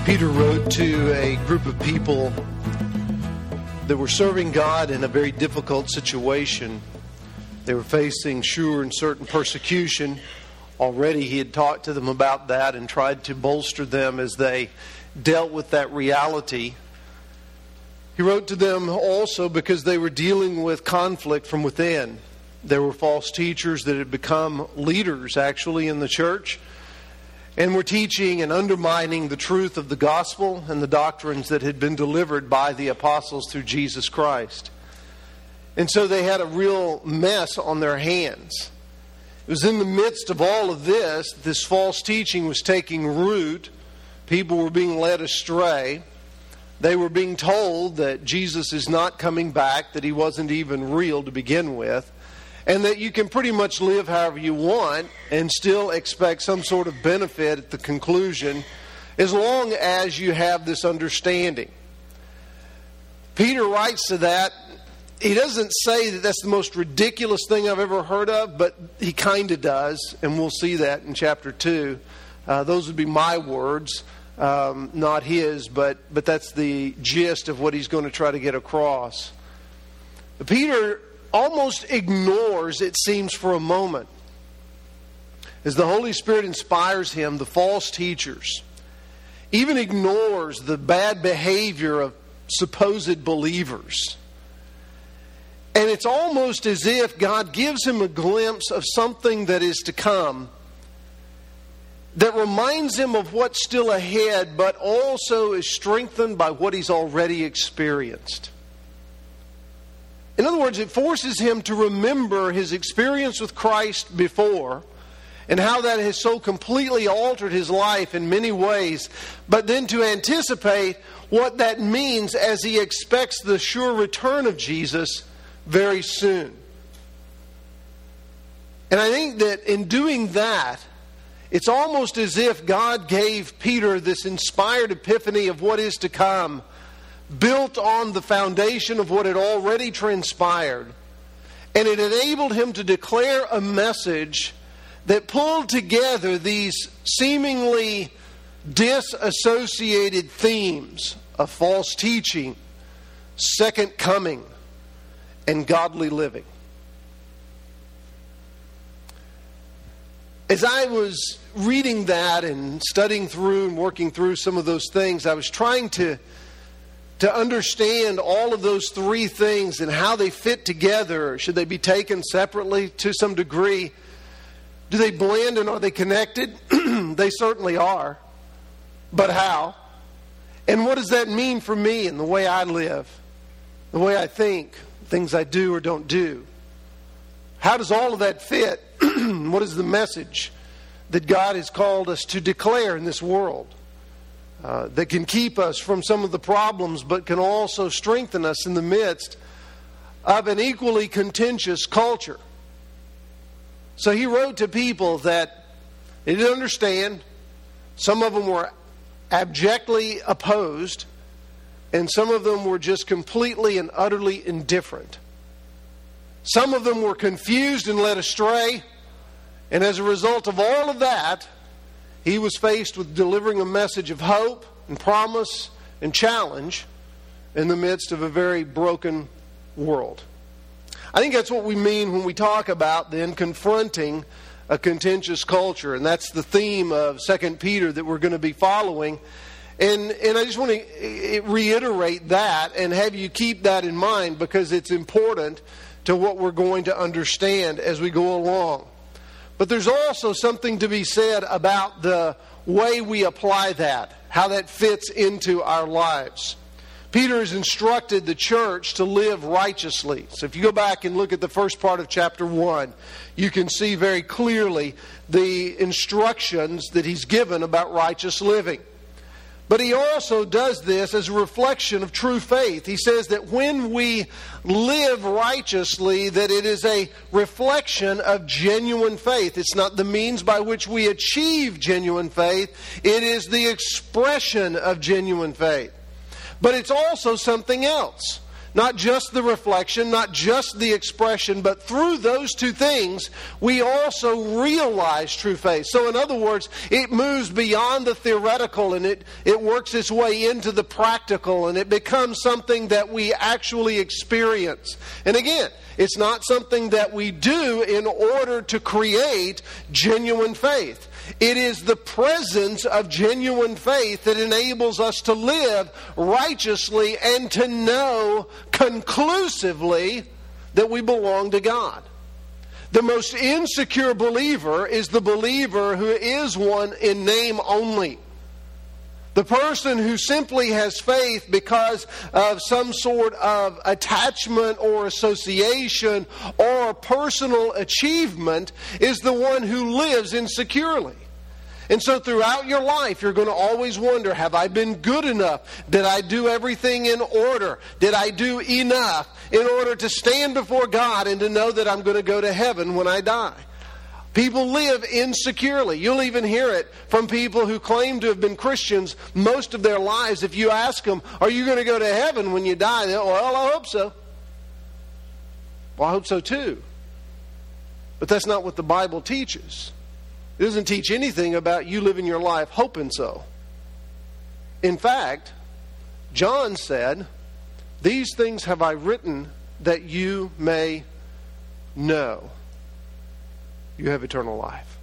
Peter wrote to a group of people that were serving God in a very difficult situation. They were facing sure and certain persecution. Already he had talked to them about that and tried to bolster them as they dealt with that reality. He wrote to them also because they were dealing with conflict from within. There were false teachers that had become leaders actually in the church and were teaching and undermining the truth of the gospel and the doctrines that had been delivered by the apostles through Jesus Christ. And so they had a real mess on their hands. It was in the midst of all of this false teaching was taking root. People were being led astray. They were being told that Jesus is not coming back, that he wasn't even real to begin with, and that you can pretty much live however you want and still expect some sort of benefit at the conclusion as long as you have this understanding. Peter writes to that. He doesn't say that that's the most ridiculous thing I've ever heard of, but he kind of does, and we'll see that in chapter 2. Those would be my words, not his, but that's the gist of what he's going to try to get across. Peter almost ignores, it seems for a moment, as the Holy Spirit inspires him, the false teachers, even ignores the bad behavior of supposed believers. And it's almost as if God gives him a glimpse of something that is to come that reminds him of what's still ahead, but also is strengthened by what he's already experienced. In other words, it forces him to remember his experience with Christ before and how that has so completely altered his life in many ways, but then to anticipate what that means as he expects the sure return of Jesus very soon. And I think that in doing that, it's almost as if God gave Peter this inspired epiphany of what is to come, built on the foundation of what had already transpired. And it enabled him to declare a message that pulled together these seemingly disassociated themes of false teaching, second coming, and godly living. As I was reading that and studying through and working through some of those things, I was trying to understand all of those three things and how they fit together. Should they be taken separately to some degree? Do they blend and are they connected? They certainly are. But how? And what does that mean for me and the way I live, the way I think, things I do or don't do? How does all of that fit? What is the message that God has called us to declare in this world that can keep us from some of the problems but can also strengthen us in the midst of an equally contentious culture? So he wrote to people that they didn't understand. Some of them were abjectly opposed, and some of them were just completely and utterly indifferent. Some of them were confused and led astray, and as a result of all of that, he was faced with delivering a message of hope and promise and challenge in the midst of a very broken world. I think that's what we mean when we talk about then confronting a contentious culture, and that's the theme of 2 Peter that we're going to be following. And I just want to reiterate that and have you keep that in mind because it's important to what we're going to understand as we go along. But there's also something to be said about the way we apply that, how that fits into our lives. Peter has instructed the church to live righteously. So if you go back and look at the first part of chapter 1, you can see very clearly the instructions that he's given about righteous living. But he also does this as a reflection of true faith. He says that when we live righteously, that it is a reflection of genuine faith. It's not the means by which we achieve genuine faith. It is the expression of genuine faith. But it's also something else. not just the reflection, not just the expression, but through those two things, we also realize true faith. So in other words, it moves beyond the theoretical and it works its way into the practical, and it becomes something that we actually experience. And again, it's not something that we do in order to create genuine faith. It is the presence of genuine faith that enables us to live righteously and to know conclusively that we belong to God. The most insecure believer is the believer who is one in name only. The person who simply has faith because of some sort of attachment or association or personal achievement is the one who lives insecurely. And so throughout your life, you're going to always wonder, have I been good enough? Did I do everything in order? Did I do enough in order to stand before God and to know that I'm going to go to heaven when I die? People live insecurely. You'll even hear it from people who claim to have been Christians most of their lives. If you ask them, are you going to go to heaven when you die? They'll, well, I hope so. Well, I hope so too. But that's not what the Bible teaches. It doesn't teach anything about you living your life hoping so. In fact, John said, these things have I written that you may know you have eternal life.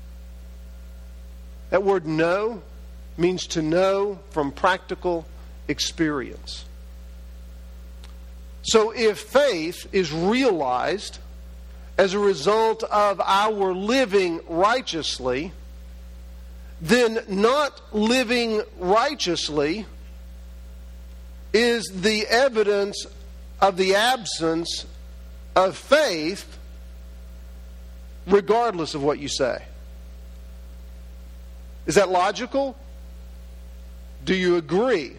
That word know means to know from practical experience. So if faith is realized as a result of our living righteously, then not living righteously is the evidence of the absence of faith, regardless of what you say. Is that logical? Do you agree?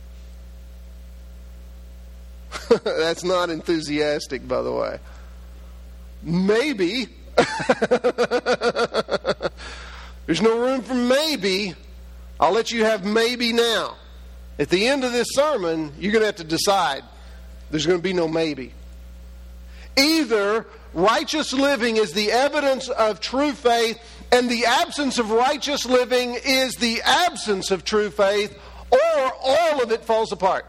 That's not enthusiastic, by the way. Maybe. There's no room for maybe. I'll let you have maybe now. At the end of this sermon, you're going to have to decide. There's going to be no maybe. Either righteous living is the evidence of true faith, and the absence of righteous living is the absence of true faith, or all of it falls apart.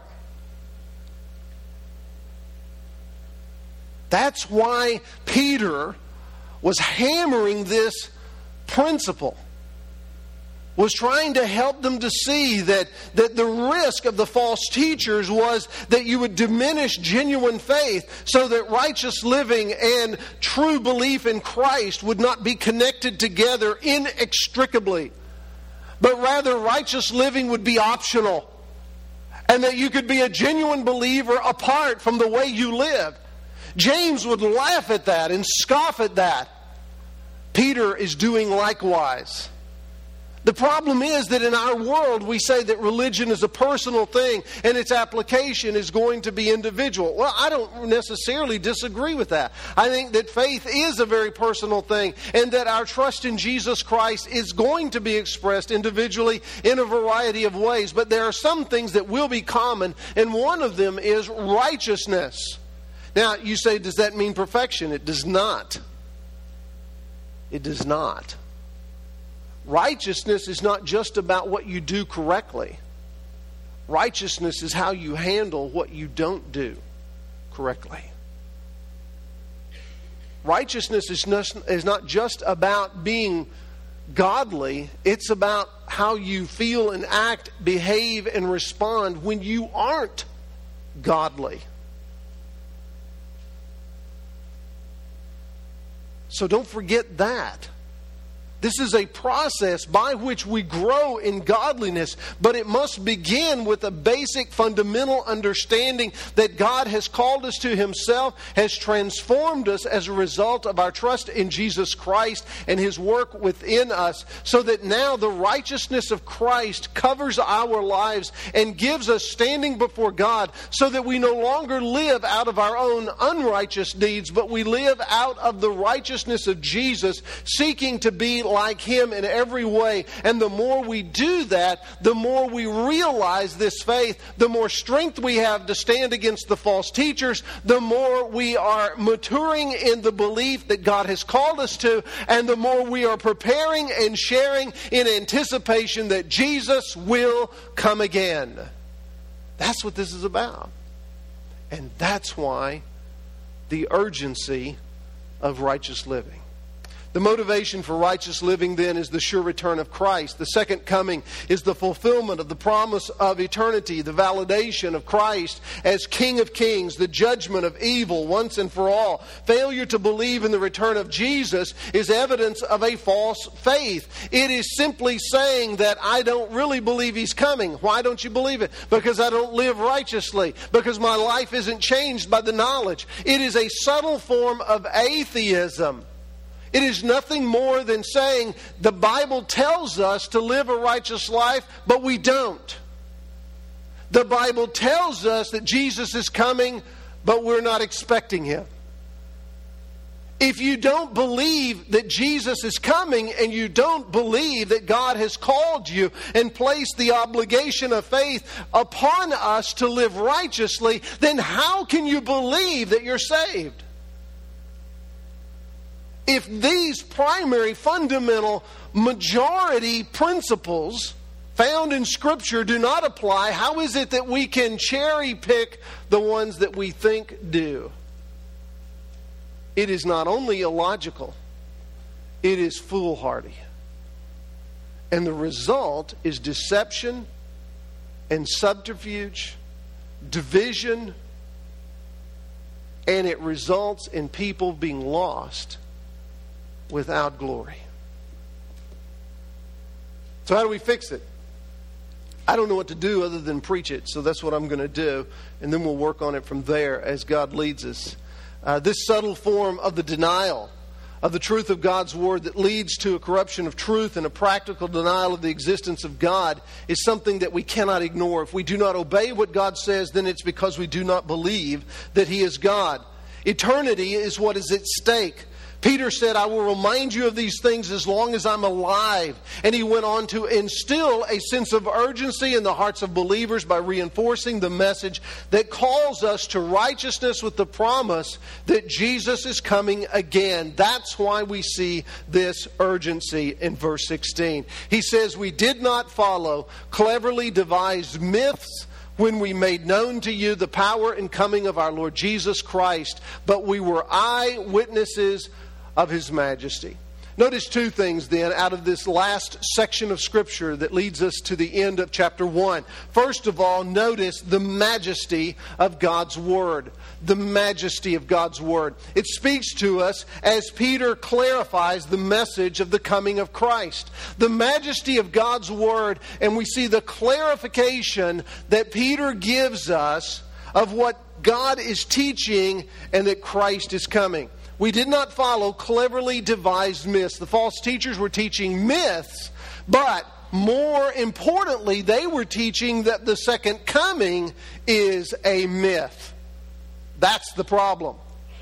That's why Peter was hammering this principle, was trying to help them to see that the risk of the false teachers was that you would diminish genuine faith so that righteous living and true belief in Christ would not be connected together inextricably, but rather righteous living would be optional, and that you could be a genuine believer apart from the way you live. James would laugh at that and scoff at that. Peter is doing likewise. The problem is that in our world we say that religion is a personal thing and its application is going to be individual. Well, I don't necessarily disagree with that. I think that faith is a very personal thing and that our trust in Jesus Christ is going to be expressed individually in a variety of ways. But there are some things that will be common, and one of them is righteousness. Now, you say, does that mean perfection? It does not. It does not. Righteousness is not just about what you do correctly. Righteousness is how you handle what you don't do correctly. Righteousness is not just about being godly. It's about how you feel and act, behave, and respond when you aren't godly. So don't forget that. This is a process by which we grow in godliness, but it must begin with a basic fundamental understanding that God has called us to Himself, has transformed us as a result of our trust in Jesus Christ and His work within us, so that now the righteousness of Christ covers our lives and gives us standing before God, so that we no longer live out of our own unrighteous deeds, but we live out of the righteousness of Jesus, seeking to be like Him in every way. And the more we do that, the more we realize this faith, the more strength we have to stand against the false teachers, the more we are maturing in the belief that God has called us to, and the more we are preparing and sharing in anticipation that Jesus will come again. That's what this is about. And that's why the urgency of righteous living. The motivation for righteous living then is the sure return of Christ. The second coming is the fulfillment of the promise of eternity, the validation of Christ as King of Kings, the judgment of evil once and for all. Failure to believe in the return of Jesus is evidence of a false faith. It is simply saying that I don't really believe He's coming. Why don't you believe it? Because I don't live righteously. Because my life isn't changed by the knowledge. It is a subtle form of atheism. It is nothing more than saying the Bible tells us to live a righteous life, but we don't. The Bible tells us that Jesus is coming, but we're not expecting Him. If you don't believe that Jesus is coming and you don't believe that God has called you and placed the obligation of faith upon us to live righteously, then how can you believe that you're saved? If these primary, fundamental, majority principles found in Scripture do not apply, how is it that we can cherry pick the ones that we think do? It is not only illogical, it is foolhardy. And the result is deception and subterfuge, division, and it results in people being lost without glory. So how do we fix it? I don't know what to do other than preach it, so that's what I'm going to do, and then we'll work on it from there as God leads us. This subtle form of the denial of the truth of God's Word that leads to a corruption of truth and a practical denial of the existence of God is something that we cannot ignore. If we do not obey what God says, then it's because we do not believe that He is God. Eternity is what is at stake. Peter said, I will remind you of these things as long as I'm alive. And he went on to instill a sense of urgency in the hearts of believers by reinforcing the message that calls us to righteousness with the promise that Jesus is coming again. That's why we see this urgency in verse 16. He says, we did not follow cleverly devised myths when we made known to you the power and coming of our Lord Jesus Christ, but we were eyewitnesses of His majesty. Notice two things then out of this last section of Scripture that leads us to the end of chapter 1. First of all, notice the majesty of God's Word. The majesty of God's Word. It speaks to us as Peter clarifies the message of the coming of Christ. The majesty of God's Word, and we see the clarification that Peter gives us of what God is teaching and that Christ is coming. We did not follow cleverly devised myths. The false teachers were teaching myths, but more importantly, they were teaching that the second coming is a myth. That's the problem.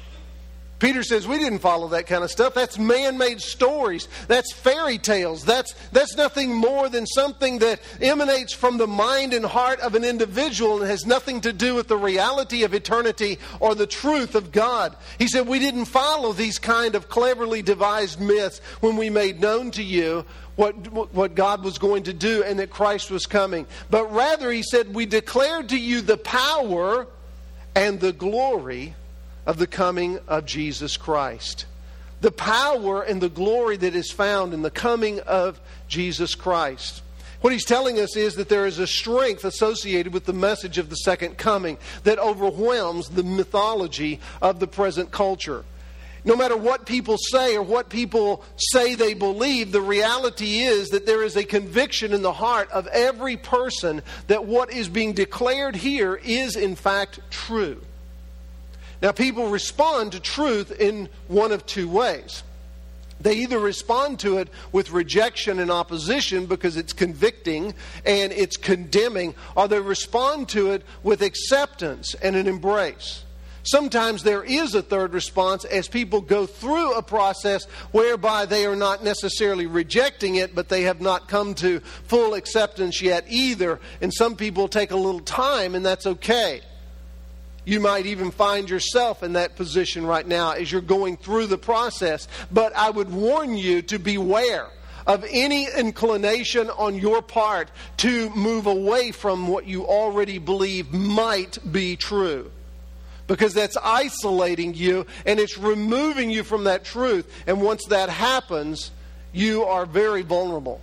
Peter says, we didn't follow that kind of stuff. That's man-made stories. That's fairy tales. That's nothing more than something that emanates from the mind and heart of an individual and has nothing to do with the reality of eternity or the truth of God. He said, we didn't follow these kind of cleverly devised myths when we made known to you what God was going to do and that Christ was coming. But rather, he said, we declared to you the power and the glory of the coming of Jesus Christ. The power and the glory that is found in the coming of Jesus Christ. What he's telling us is that there is a strength associated with the message of the second coming that overwhelms the mythology of the present culture. No matter what people say or what people say they believe, the reality is that there is a conviction in the heart of every person that what is being declared here is in fact true. Now, people respond to truth in one of two ways. They either respond to it with rejection and opposition because it's convicting and it's condemning, or they respond to it with acceptance and an embrace. Sometimes there is a third response as people go through a process whereby they are not necessarily rejecting it, but they have not come to full acceptance yet either. And some people take a little time, and that's okay. You might even find yourself in that position right now as you're going through the process. But I would warn you to beware of any inclination on your part to move away from what you already believe might be true. Because that's isolating you and it's removing you from that truth. And once that happens, you are very vulnerable.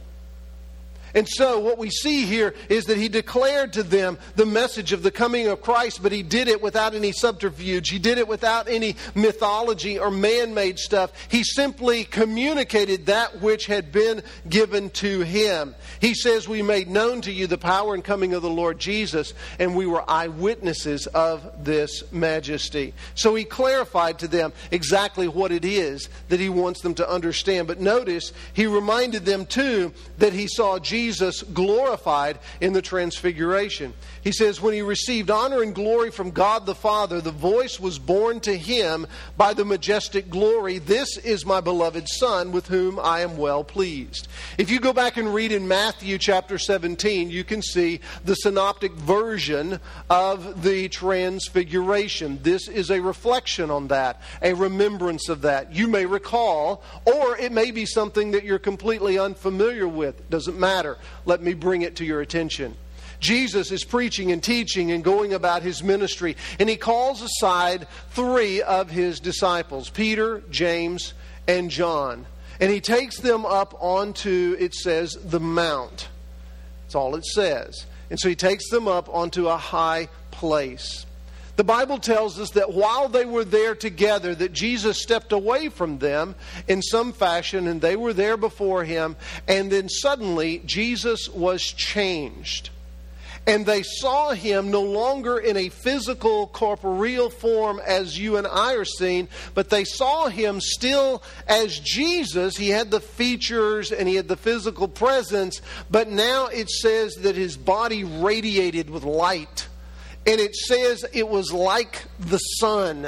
And so what we see here is that he declared to them the message of the coming of Christ, but he did it without any subterfuge. He did it without any mythology or man-made stuff. He simply communicated that which had been given to him. He says, we made known to you the power and coming of the Lord Jesus, and we were eyewitnesses of this majesty. So he clarified to them exactly what it is that he wants them to understand. But notice, he reminded them too that he saw Jesus glorified in the transfiguration. He says, when he received honor and glory from God the Father, the voice was borne to him by the majestic glory, this is my beloved Son, with whom I am well pleased. If you go back and read in Matthew chapter 17, you can see the synoptic version of the transfiguration. This is a reflection on that, a remembrance of that. You may recall, or it may be something that you're completely unfamiliar with. Doesn't matter. Let me bring it to your attention. Jesus is preaching and teaching and going about his ministry, and he calls aside 3 of his disciples, Peter, James, and John. And he takes them up onto, it says, the mount. That's all it says. And so he takes them up onto a high place. The Bible tells us that while they were there together, that Jesus stepped away from them in some fashion, and they were there before him, and then suddenly Jesus was changed. And they saw him no longer in a physical, corporeal form as you and I are seen, but they saw him still as Jesus. He had the features and he had the physical presence, but now it says that his body radiated with light. And it says it was like the sun.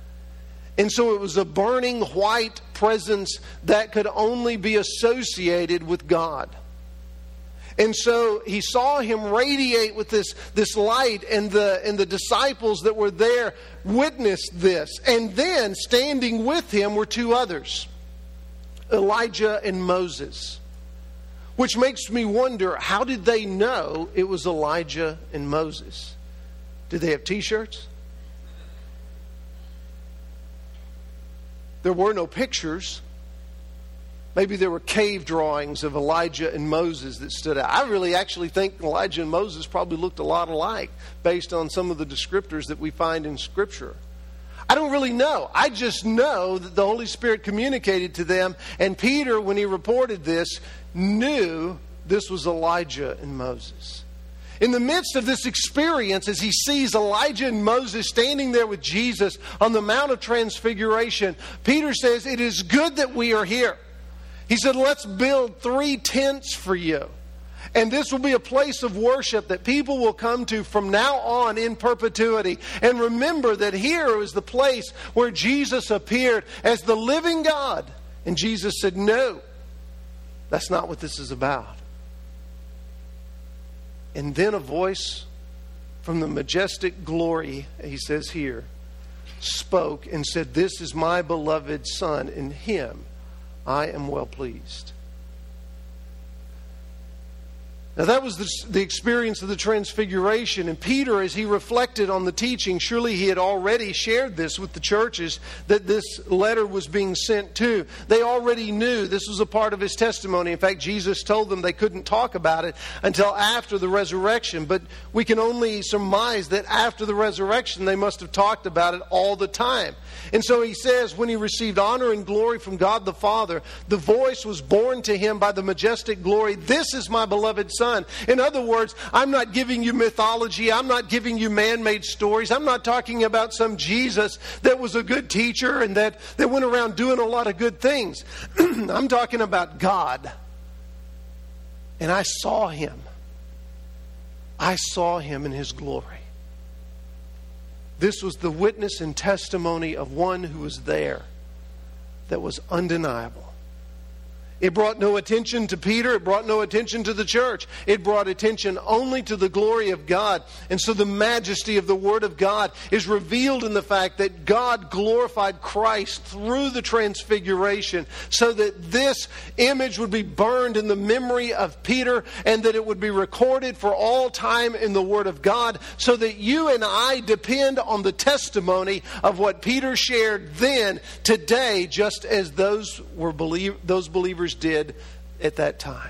And so it was a burning white presence that could only be associated with God. And so he saw him radiate with this light, and the disciples that were there witnessed this. And then standing with him were 2 others, Elijah and Moses. Which makes me wonder, how did they know it was Elijah and Moses? Did they have t-shirts? There were no pictures. Maybe there were cave drawings of Elijah and Moses that stood out. I really actually think Elijah and Moses probably looked a lot alike based on some of the descriptors that we find in Scripture. I don't really know. I just know that the Holy Spirit communicated to them, and Peter, when he reported this, knew this was Elijah and Moses. In the midst of this experience, as he sees Elijah and Moses standing there with Jesus on the Mount of Transfiguration, Peter says, "It is good that we are here." He said, "Let's build 3 tents for you. And this will be a place of worship that people will come to from now on in perpetuity. And remember that here is the place where Jesus appeared as the living God." And Jesus said, "No, that's not what this is about." And then a voice from the majestic glory, he says here, spoke and said, "This is my beloved Son, in him I am well pleased." Now that was the experience of the Transfiguration. And Peter, as he reflected on the teaching, surely he had already shared this with the churches that this letter was being sent to. They already knew this was a part of his testimony. In fact, Jesus told them they couldn't talk about it until after the resurrection. But we can only surmise that after the resurrection, they must have talked about it all the time. And so he says, when he received honor and glory from God the Father, the voice was borne to him by the majestic glory, "This is my beloved Son." In other words, I'm not giving you mythology. I'm not giving you man-made stories. I'm not talking about some Jesus that was a good teacher and that went around doing a lot of good things. I'm talking about God. And I saw him. I saw him in his glory. This was the witness and testimony of one who was there that was undeniable. It brought no attention to Peter. It brought no attention to the church. It brought attention only to the glory of God. And so the majesty of the Word of God is revealed in the fact that God glorified Christ through the transfiguration so that this image would be burned in the memory of Peter and that it would be recorded for all time in the Word of God so that you and I depend on the testimony of what Peter shared then, today, just as those believers did at that time.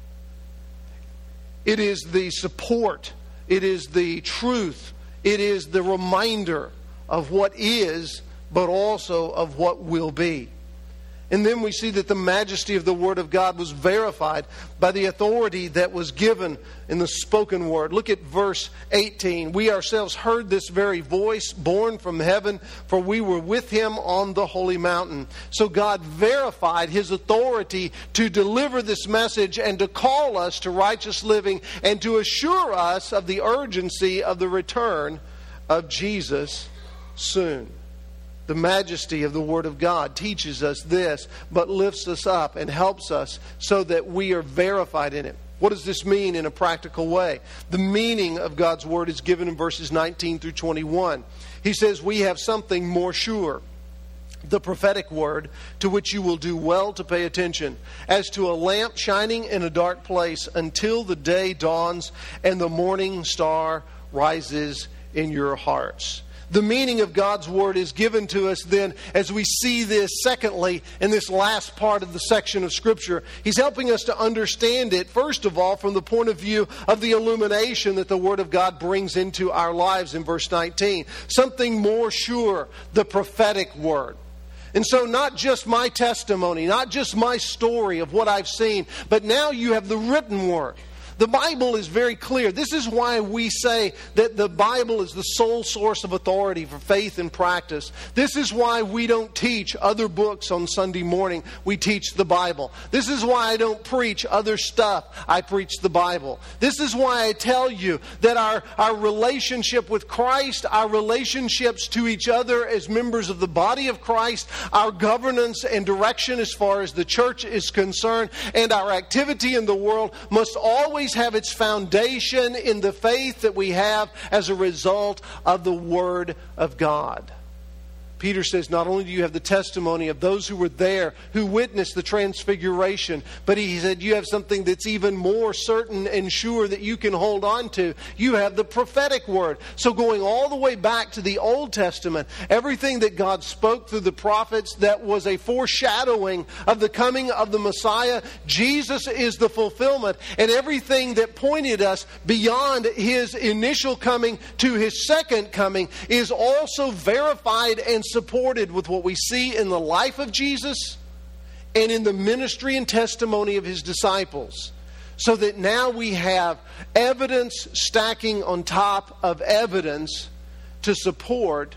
It is the support, it is the truth, it is the reminder of what is, but also of what will be. And then we see that the majesty of the Word of God was verified by the authority that was given in the spoken word. Look at verse 18. We ourselves heard this very voice born from heaven, for we were with Him on the holy mountain. So God verified His authority to deliver this message and to call us to righteous living and to assure us of the urgency of the return of Jesus soon. The majesty of the Word of God teaches us this, but lifts us up and helps us so that we are verified in it. What does this mean in a practical way? The meaning of God's Word is given in verses 19 through 21. He says, we have something more sure, the prophetic word, to which you will do well to pay attention, as to a lamp shining in a dark place until the day dawns and the morning star rises in your hearts. The meaning of God's Word is given to us then as we see this, secondly, in this last part of the section of Scripture. He's helping us to understand it, first of all, from the point of view of the illumination that the Word of God brings into our lives in verse 19. Something more sure, the prophetic word. And so not just my testimony, not just my story of what I've seen, but now you have the written Word. The Bible is very clear. This is why we say that the Bible is the sole source of authority for faith and practice. This is why we don't teach other books on Sunday morning. We teach the Bible. This is why I don't preach other stuff. I preach the Bible. This is why I tell you that our relationship with Christ, our relationships to each other as members of the body of Christ, our governance and direction as far as the church is concerned, and our activity in the world must always have its foundation in the faith that we have as a result of the Word of God. Peter says not only do you have the testimony of those who were there, who witnessed the transfiguration, but he said you have something that's even more certain and sure that you can hold on to. You have the prophetic word. So going all the way back to the Old Testament, everything that God spoke through the prophets that was a foreshadowing of the coming of the Messiah, Jesus is the fulfillment. And everything that pointed us beyond His initial coming to His second coming is also verified and supported with what we see in the life of Jesus and in the ministry and testimony of His disciples. So that now we have evidence stacking on top of evidence to support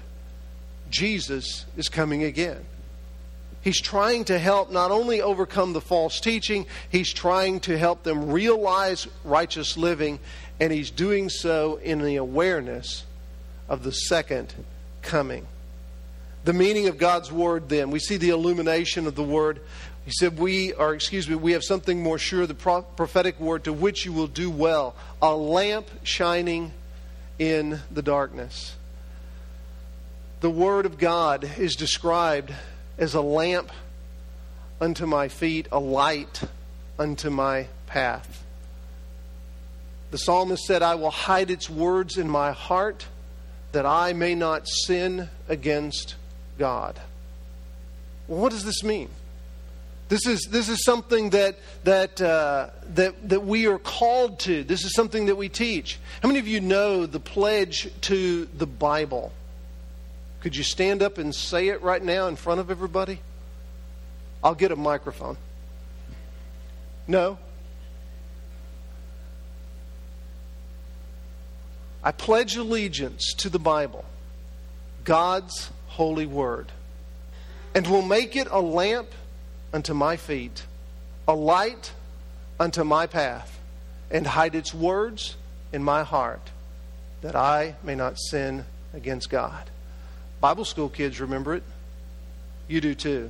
Jesus is coming again. He's trying to help not only overcome the false teaching, He's trying to help them realize righteous living, and He's doing so in the awareness of the second coming. The meaning of God's Word then, we see the illumination of the Word. He said we have something more sure, the prophetic word, to which you will do well. A lamp shining in the darkness. The Word of God is described as a lamp unto my feet, a light unto my path. The psalmist said, I will hide its words in my heart that I may not sin against God. Well, what does this mean? This is something that we are called to. This is something that we teach. How many of you know the pledge to the Bible? Could you stand up and say it right now in front of everybody? I'll get a microphone. No? I pledge allegiance to the Bible, God's holy word, and will make it a lamp unto my feet, a light unto my path, and hide its words in my heart, that I may not sin against God. Bible school kids remember it. You do too.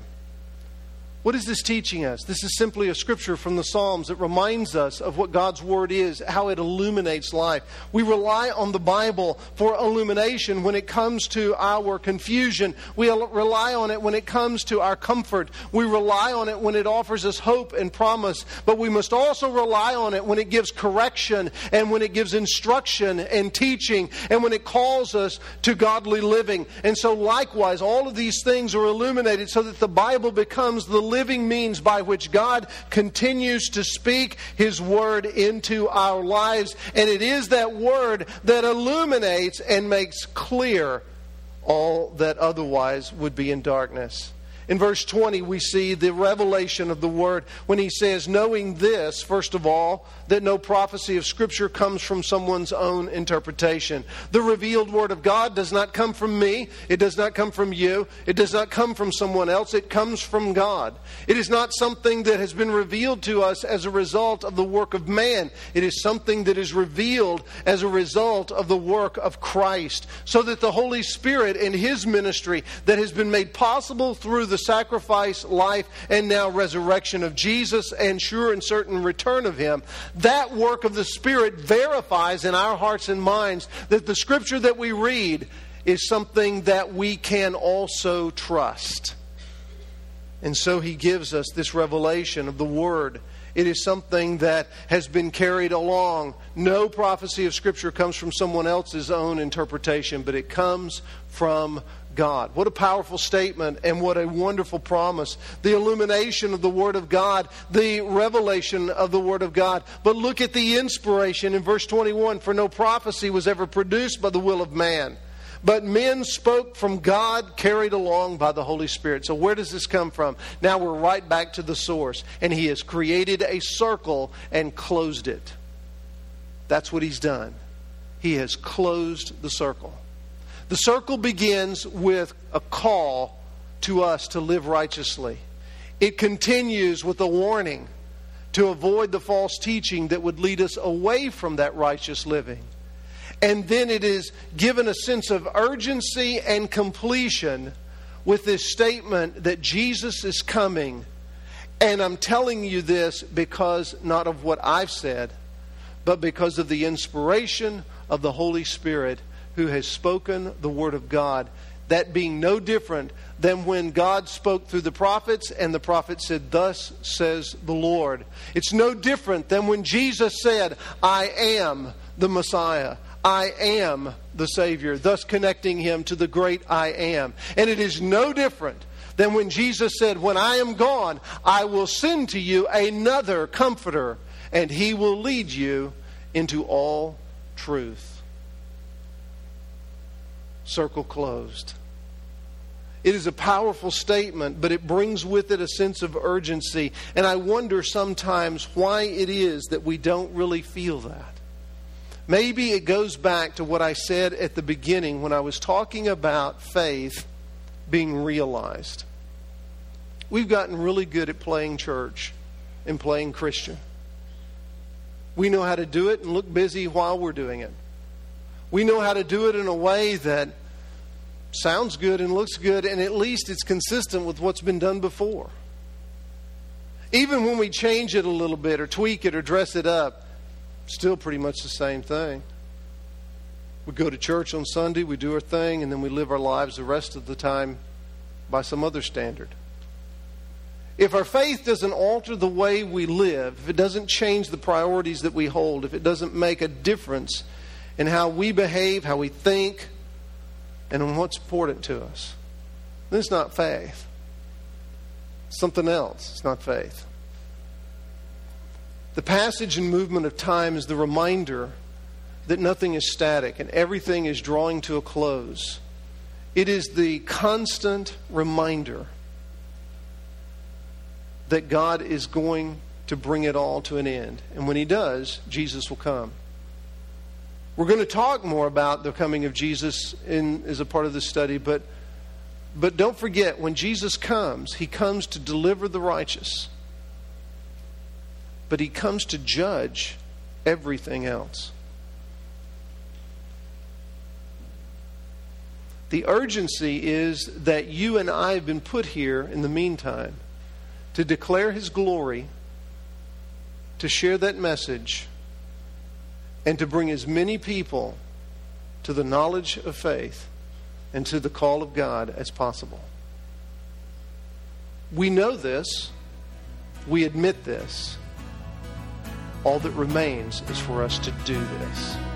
What is this teaching us? This is simply a scripture from the Psalms that reminds us of what God's Word is, how it illuminates life. We rely on the Bible for illumination when it comes to our confusion. We rely on it when it comes to our comfort. We rely on it when it offers us hope and promise. But we must also rely on it when it gives correction and when it gives instruction and teaching and when it calls us to godly living. And so likewise, all of these things are illuminated so that the Bible becomes the living means by which God continues to speak His Word into our lives. And it is that Word that illuminates and makes clear all that otherwise would be in darkness. In verse 20, we see the revelation of the Word when he says, knowing this, first of all, that no prophecy of Scripture comes from someone's own interpretation. The revealed Word of God does not come from me. It does not come from you. It does not come from someone else. It comes from God. It is not something that has been revealed to us as a result of the work of man. It is something that is revealed as a result of the work of Christ. So that the Holy Spirit and His ministry that has been made possible through the sacrifice, life, and now resurrection of Jesus and sure and certain return of Him, that work of the Spirit verifies in our hearts and minds that the Scripture that we read is something that we can also trust. And so He gives us this revelation of the Word. It is something that has been carried along. No prophecy of Scripture comes from someone else's own interpretation, but it comes from God. What a powerful statement and what a wonderful promise. The illumination of the Word of God, the revelation of the Word of God. But look at the inspiration in verse 21. For no prophecy was ever produced by the will of man, but men spoke from God, carried along by the Holy Spirit. So where does this come from? Now we're right back to the source. And He has created a circle and closed it. That's what He's done. He has closed the circle. The circle begins with a call to us to live righteously. It continues with a warning to avoid the false teaching that would lead us away from that righteous living. And then it is given a sense of urgency and completion with this statement that Jesus is coming. And I'm telling you this because not of what I've said, but because of the inspiration of the Holy Spirit who has spoken the Word of God. That being no different than when God spoke through the prophets and the prophet said, thus says the Lord. It's no different than when Jesus said, I am the Messiah. I am the Savior, thus connecting Him to the great I am. And it is no different than when Jesus said, when I am gone, I will send to you another Comforter, and He will lead you into all truth. Circle closed. It is a powerful statement, but it brings with it a sense of urgency. And I wonder sometimes why it is that we don't really feel that. Maybe it goes back to what I said at the beginning when I was talking about faith being realized. We've gotten really good at playing church and playing Christian. We know how to do it and look busy while we're doing it. We know how to do it in a way that sounds good and looks good, and at least it's consistent with what's been done before. Even when we change it a little bit or tweak it or dress it up, still pretty much the same thing. We go to church on Sunday, we do our thing, and then we live our lives the rest of the time by some other standard. If our faith doesn't alter the way we live, if it doesn't change the priorities that we hold, if it doesn't make a difference in how we behave, how we think, and on what's important to us, then it's not faith. It's something else. It's not faith. The passage and movement of time is the reminder that nothing is static and everything is drawing to a close. It is the constant reminder that God is going to bring it all to an end. And when He does, Jesus will come. We're going to talk more about the coming of Jesus as a part of this study, but don't forget, when Jesus comes, He comes to deliver the righteous. But He comes to judge everything else. The urgency is that you and I have been put here in the meantime to declare His glory, to share that message, and to bring as many people to the knowledge of faith and to the call of God as possible. We know this. We admit this. All that remains is for us to do this.